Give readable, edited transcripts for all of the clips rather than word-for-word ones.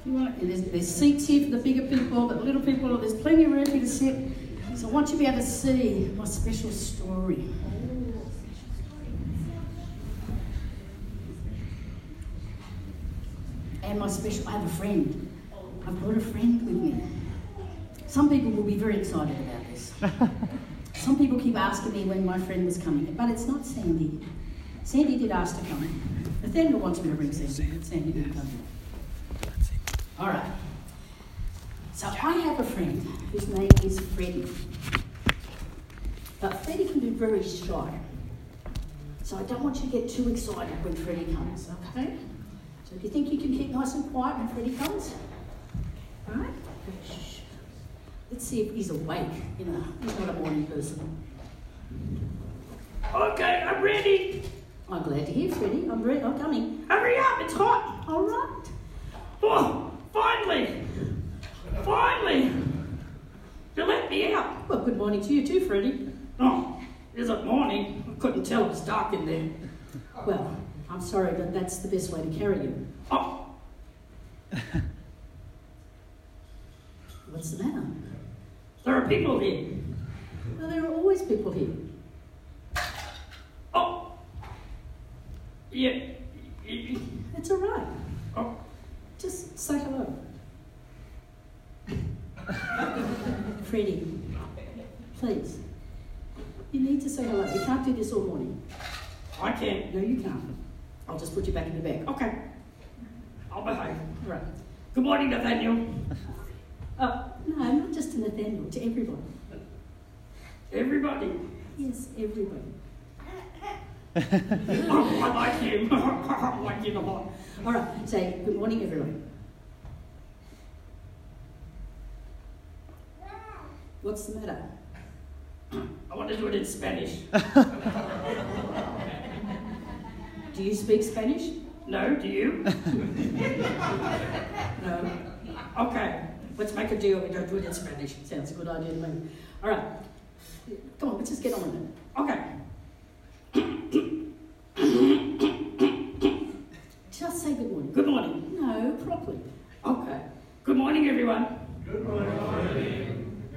And there's seats here for the bigger people, the little people, there's plenty of room for you to sit. So I want you to be able to see my special story. And I have a friend. I've brought a friend with me. Some people will be very excited about this. Some people keep asking me when my friend was coming, but it's not Sandy. Sandy did ask to come. Nathaniel wants me to bring Sandy, but Sandy didn't come. All right. So I have a friend whose name is Freddie. But Freddie can be very shy. So I don't want you to get too excited when Freddie comes, okay? So do you think you can keep nice and quiet when Freddie comes? All right? Shh. Let's see if he's awake. You know, he's not a morning person. Okay, I'm ready. I'm glad to hear, Freddie. I'm coming. Hurry up, it's hot. All right. Oh, finally. You let me out. Well, good morning to you too, Freddie. Oh, is it morning? I couldn't tell it was dark in there. Well, I'm sorry, but that's the best way to carry you. Oh. What's the matter? There are people here. Well, there are always people here. Oh. Yeah. It's all right. Oh. Just say hello. Freddie, please. You need to say hello. You can't do this all morning. I can't. No, you can't. I'll just put you back in the bag. Okay. I'll behave. All right. Good morning, Nathaniel. No, not just to Nathaniel, to everybody. Everybody? Yes, everybody. Oh, I like him. I like him a lot. All right, say good morning, everyone. What's the matter? I want to do it in Spanish. Do you speak Spanish? No, do you? No. Okay, let's make a deal. We don't do it in Spanish. Sounds a good idea to me. All right. Come on, let's just get on with it. Okay. Just say good morning. Good morning. No, properly. Okay. Good morning, everyone. Good morning.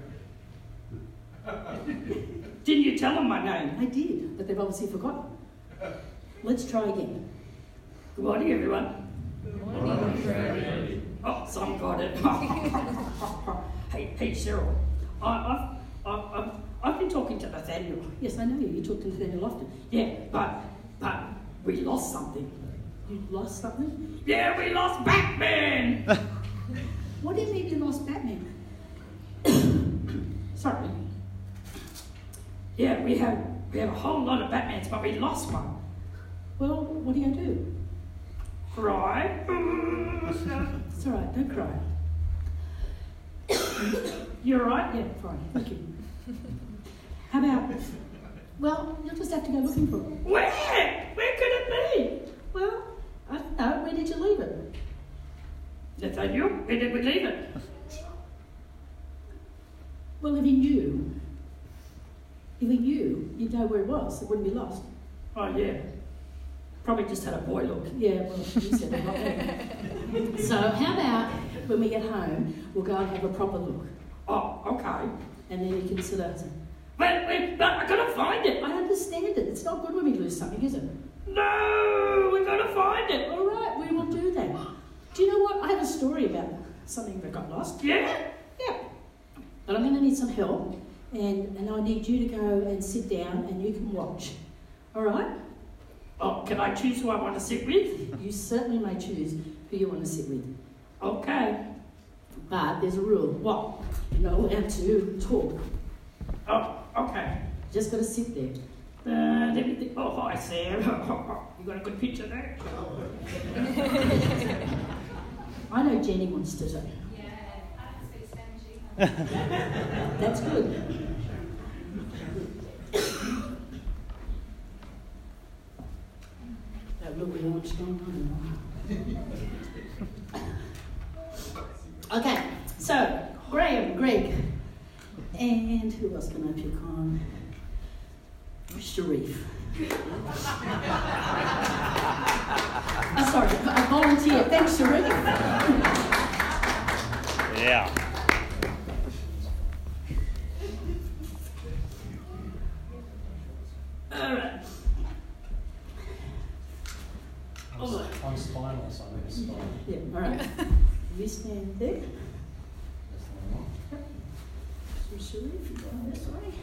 Didn't you tell them my name? I did, but they've obviously forgotten. Let's try again. Good morning, everyone. Good morning, Freddie. Oh, some got it. Hey, Cheryl. I've been talking to Nathaniel. Yes, I know you. You talk to Nathaniel often. Yeah, but we lost something. You lost something? Yeah, we lost Batman. What do you mean you lost Batman? Sorry. Yeah, we have a whole lot of Batmans, but we lost one. Well, what are you going to do? Cry. It's all right, don't cry. You all right? Yeah, fine, thank you. How about, well, you'll just have to go looking for it. Where? Where could it be? Well, I don't know, where did you leave it? Nathaniel, where did we leave it? Well, if you knew, you'd know where it was. It wouldn't be lost. Oh, yeah. Probably just had a boy look. Yeah, well, you said that. So how about when we get home, we'll go and have a proper look. Oh, okay. And then you can sort of... Wait, but I gotta find it. I understand it. It's not good when we lose something, is it? No, we gotta find it. All right, we will do that. Do you know what? I have a story about something that got lost. Yeah? Yeah. But I'm going to need some help, and I need you to go and sit down and you can watch. All right? Oh, can I choose who I want to sit with? You certainly may choose who you want to sit with. Okay. But there's a rule. What? You're not allowed to talk. Oh, okay. Just got to sit there. Let me think. Oh, hi, Sam. You got a good picture there? I know Jenny wants to say. Yeah, I don't speak Spanish either. That's good. That look we launched on. Okay, so Graham, Greg, and who else can I pick on? Sharif. Sorry, I volunteer. Thanks, Sharif. Yeah. All right. I'm spinal, so I'm in spinal. Yeah, all right. You stand there. So Sharif, you go this way.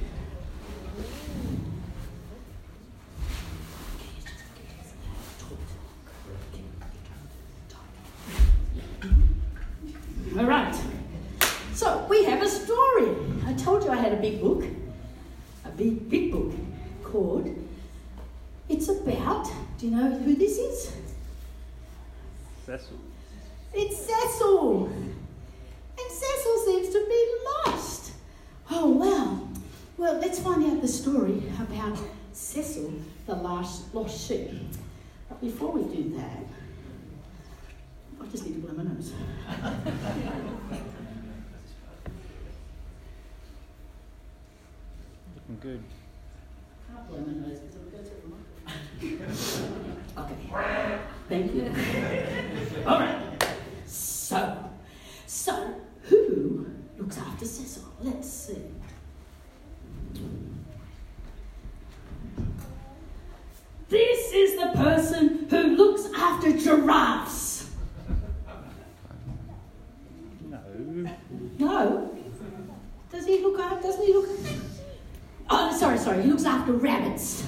All right. So we have a story. I told you I had a big book, a big book called. It's about. Do you know who this is? Cecil. It's Cecil. And Cecil seems to be lost. Oh, wow. Well, let's find out the story about Cecil, the lost sheep. But before we do that, I just need to blow my nose. Looking good. I can't blow my nose because it'll go through the microphone. Okay. Thank you. All right. So, who looks after Cecil? Let's see. This is the person who looks after giraffes. No. No? Doesn't he look? Oh, sorry. He looks after rabbits.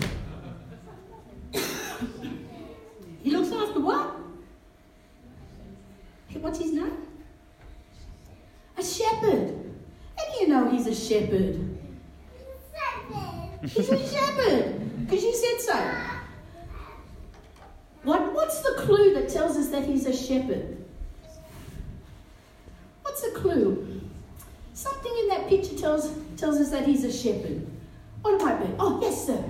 He looks after what? What's his name? A shepherd. How do you know he's a shepherd? He's a shepherd. Because you said so. What's the clue that tells us that he's a shepherd? What's the clue? Something in that picture tells us that he's a shepherd. What it might be? Oh, yes, sir.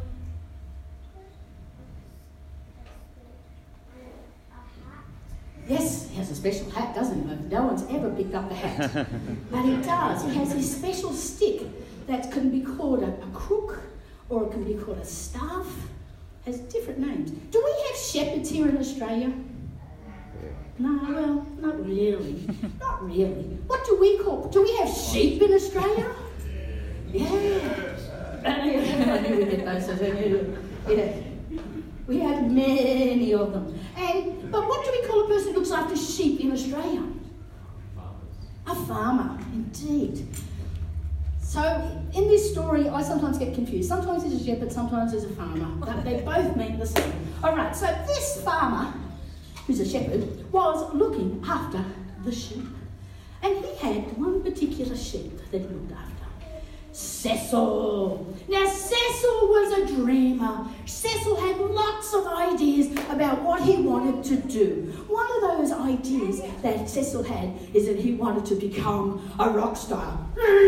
Yes, he has a special hat, doesn't he? No one's ever picked up the hat. But he does. He has this special stick that can be called a crook, or it can be called a staff. It has different names. Do we have shepherds here in Australia? No, well, not really. Not really. What do we call? Do we have sheep in Australia? Yeah. I knew we'd get those. Yeah. We have many of them. But what do we call a person who looks after sheep in Australia? A farmer, indeed. So in this story, I sometimes get confused. Sometimes it's a shepherd, sometimes it's a farmer. But they both mean the same. All right, so this farmer, who's a shepherd, was looking after the sheep. And he had one particular sheep that he looked after. Cecil. Now, Cecil was a dreamer. Cecil had lots of ideas about what he wanted to do. One of those ideas that Cecil had is that he wanted to become a rock star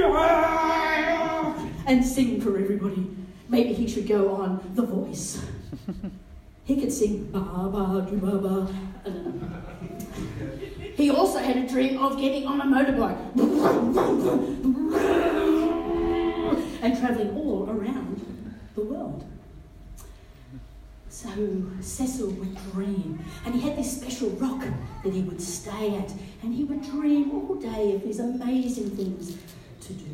and sing for everybody. Maybe he should go on The Voice. He could sing ba ba do ba ba. I don't know. He also had a dream of getting on a motorbike and travelling all around the world. So Cecil would dream, and he had this special rock that he would stay at, and he would dream all day of these amazing things to do.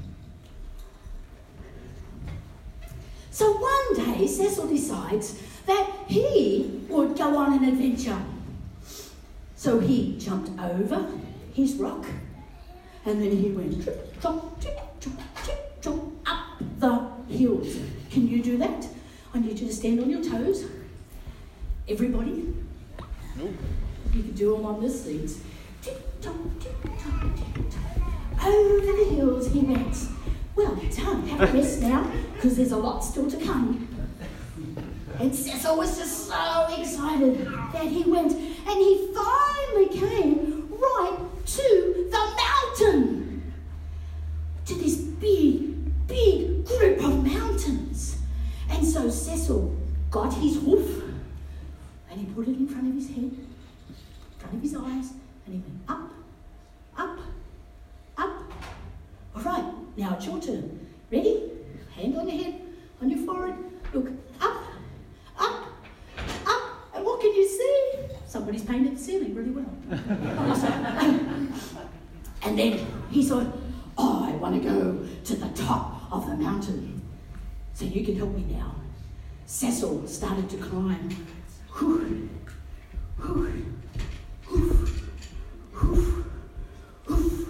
So one day Cecil decides that he would go on an adventure. So he jumped over his rock, and then he went trip, trop, tip, trop, tip, trop, up the hills. Can you do that? I need you to stand on your toes. Everybody. Nope. You can do them on the seats. Tip, top, tip, top, tip, top. Over the hills he went. Well done. Have a rest now, because there's a lot still to come. And Cecil was just so excited that he went, and he finally came right to the mountain, to this big, big group of mountains. And so Cecil got his hoof, and he put it in front of his head, in front of his eyes, and he went up, up, up. All right, now it's your turn. Ready? Hand on your head, on your forehead, look up, up, up, and what can you see? Somebody's painted the ceiling really well. And then he thought, oh, I want to go to the top of the mountain. So you can help me now. Cecil started to climb. Whew, whew, whew, whew, whew,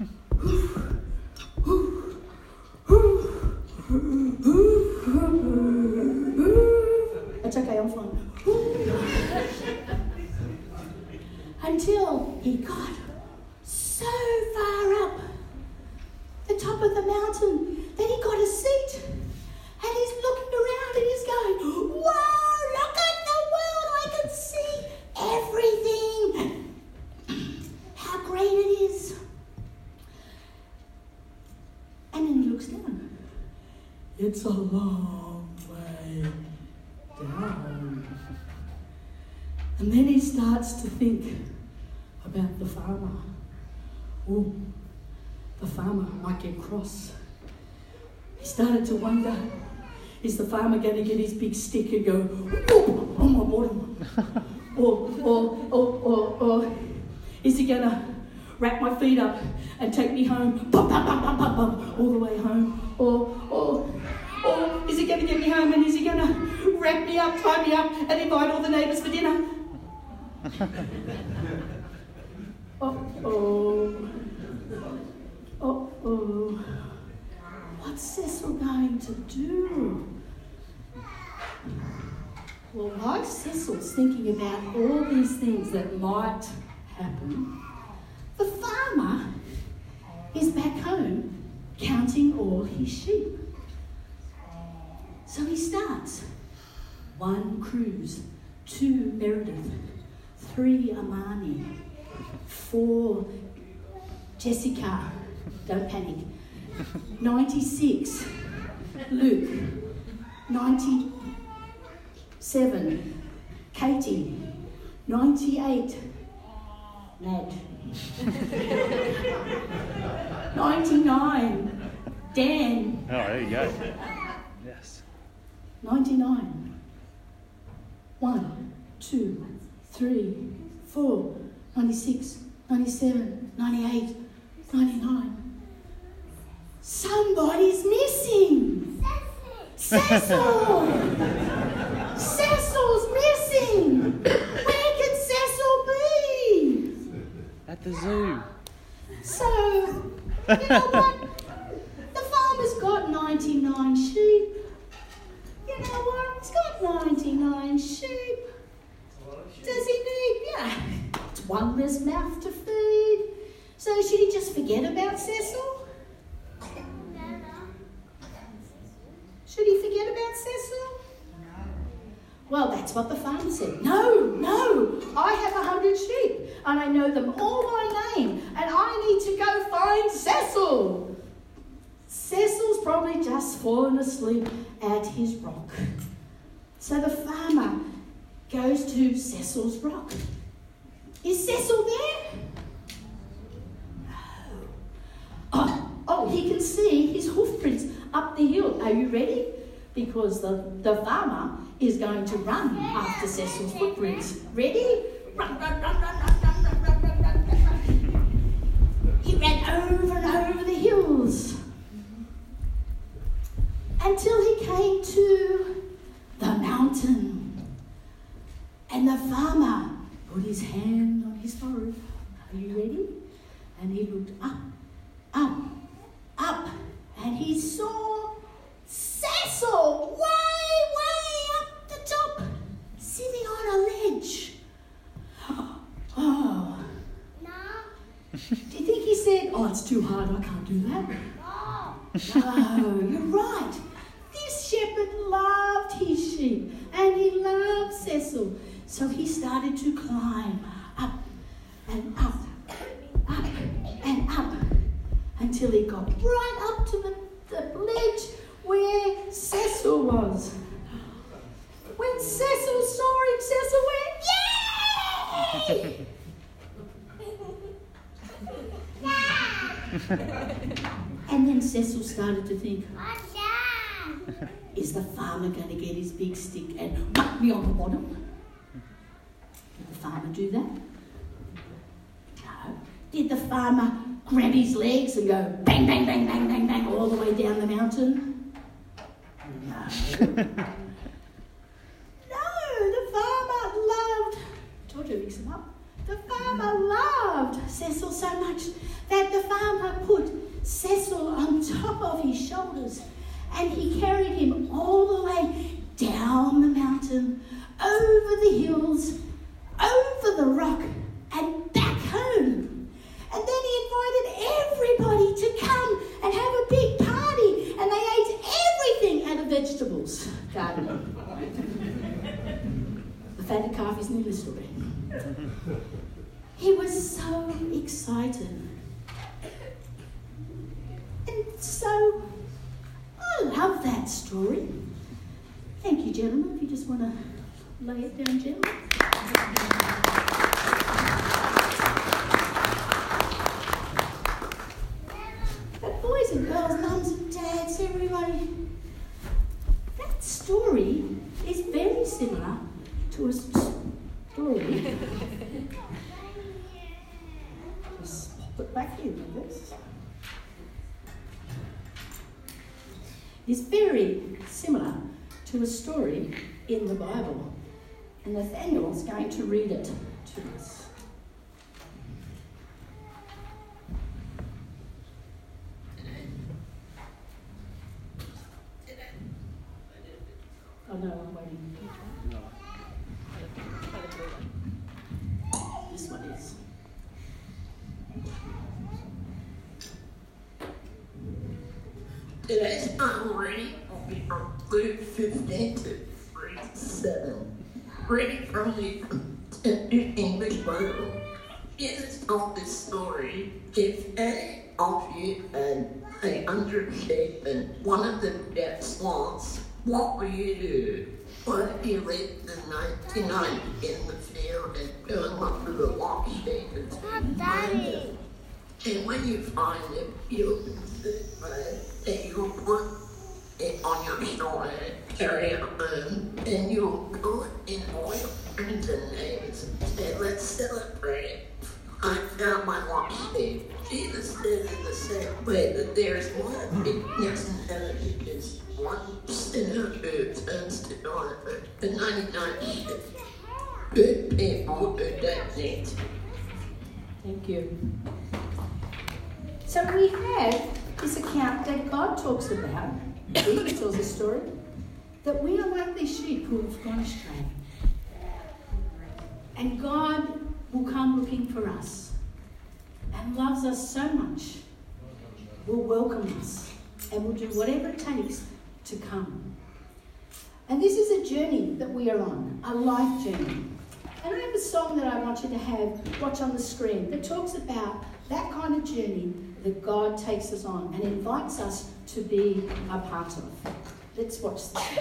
whew. That's okay, I'm fine. Until he got so far up the top of the mountain that he got a seat. And he's looking around and he's going, whoa, look at the world, I can see everything. How great it is. And then he looks down. It's a long way down. And then he starts to think about the farmer. Oh, the farmer might get cross. He started to wonder, is the farmer going to get his big stick and go, oh my bottom? Or is he going to wrap my feet up and take me home, bum, bum, bum, bum, bum, bum, all the way home? Or is he going to get me home and is he going to wrap me up, tie me up and invite all the neighbours for dinner? What's Cecil going to do? Well, while Cecil's thinking about all these things that might happen, the farmer is back home counting all his sheep. So he starts. 1 Cruz, 2 Meredith, 3 Amani, 4 Jessica, don't panic, 96 Luke, 97 Katie, 98 Ned, 99 Dan. Oh, there you go. Yes. 99. 1, 2, 3, 4, 96, 97, 98, 99. Somebody's missing! Cecil! Cecil's missing! Where can Cecil be? At the zoo. So, you know what? The farmer's got 99 sheep. You know what? He's got 99 sheep. Does he need? Yeah. It's one less mouth to feed. So should he just forget about Cecil? Should he forget about Cecil? Well, that's what the farmer said. No, I have 100 sheep and I know them all by name and I need to go find Cecil. Cecil's probably just fallen asleep at his rock. So the farmer goes to Cecil's rock. Is Cecil there? No. Oh, he can see his hoof prints up the hill. Are you ready? Because the farmer is going to run after Cecil's footprints. Ready? Run, run, run, run, run, run, run, run, run, run, run. He ran over and over the hills until he came to the mountain. And the farmer put his hand on his forehead. Are you ready? And he looked up, up, up, and he saw Cecil way up the top, sitting on a ledge. Oh. No. Do you think he said, oh, it's too hard, I can't do that? No, you're right. This shepherd loved his sheep and he loved Cecil. So he started to climb up and up, up and up until he got right up to the ledge where Cecil was. When Cecil saw him, Cecil went, yay! And then Cecil started to think, is the farmer going to get his big stick and whack me on the bottom? Did the farmer do that? No. Did the farmer grab his legs and go bang, bang, bang, bang, bang, bang, all the way down the mountain? No. No, the farmer loved, Georgia, mix them up. The farmer loved Cecil so much that the farmer put Cecil on top of his shoulders and he carried him all the way down the mountain, over the hills, over the rock, and back home. And then he invited everybody to come and have a big party, and they ate everything out of vegetables garden. The fatted calf isn't in the story. He was so excited. And so, I love that story. Thank you, gentlemen. If you just want to lay it down gently. But boys and girls, mums and dads, everybody, that story is very similar to a story. Just pop it back in with this. It's very similar to a story in the Bible. And Nathaniel's going to read it to us. Oh no, I'm waiting. This one is. Today's Bible reading will be from Luke 15 to 37. Reading from the New English Bible. Jesus told this story. If any of you had 100 sheep and one of them gets lost, what will you do? What if you leave the 99 in the field and go after the lost sheep and find it? And when you find it, you'll put it on your shoulder, carry it home, and you'll put it in oil, friends and neighbors, and say, let's celebrate. I found my lost sheep. Jesus said in the same way that there's one bigness in heaven because one sinner who turns to God, but the 99 sheep, good people who don't need. Thank you. So we have this account that God talks about, he tells a story, that we are like these sheep who have gone astray. And God will come looking for us and loves us so much, will welcome us and will do whatever it takes to come. And this is a journey that we are on, a life journey. And I have a song that I want you to watch on the screen that talks about that kind of journey that God takes us on and invites us to be a part of. Let's watch this.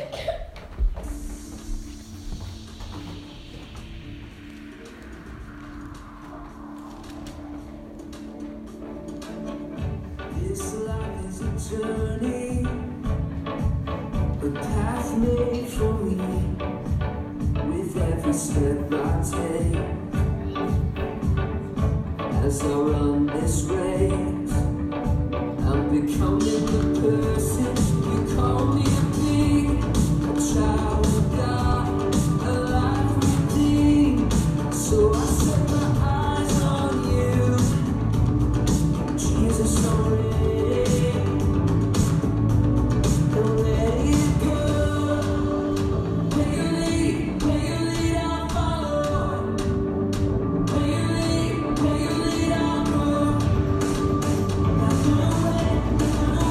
This life is a journey, a path made for me, with every step I take. As I run this race, I'm becoming the person you call me to be, a child of God, a life redeemed. So I set my eyes on you, Jesus already. Don't let it go. Where you lead, I'll follow. Where you lead, I'll go. Not gonna wait.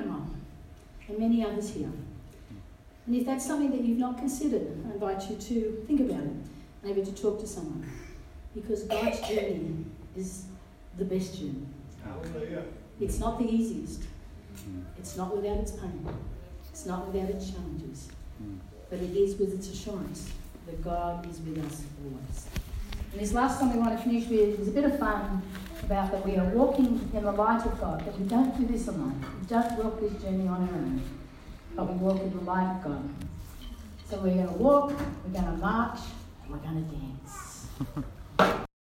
Grandma, and many others here. And if that's something that you've not considered, I invite you to think about it, maybe to talk to someone, because God's journey is the best journey. It's not the easiest. It's not without its pain. It's not without its challenges. But it is with its assurance that God is with us always. And this last song we want to finish with is a bit of fun about that we are walking in the light of God, that we don't do this alone. We don't walk this journey on our own, but we walk in the light of God. So we're going to walk, we're going to march, and we're going to dance.